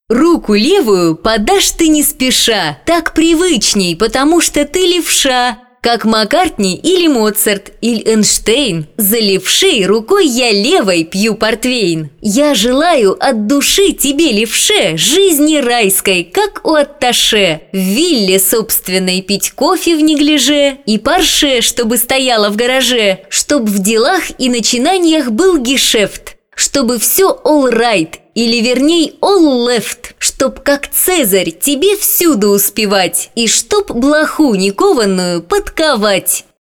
Руку левую подашь ты не спеша, так привычней, потому что ты левша. Как Маккартни или Моцарт, или Эйнштейн, за левшей рукой я левой пью портвейн. Я желаю от души тебе, левше, жизни райской, как у атташе. В вилле собственной пить кофе в неглиже и парше, чтобы стояла в гараже, чтоб в делах и начинаниях был гешефт, чтобы все all right, или верней all left, чтоб как Цезарь тебе всюду успевать, и чтоб блоху никованную подковать.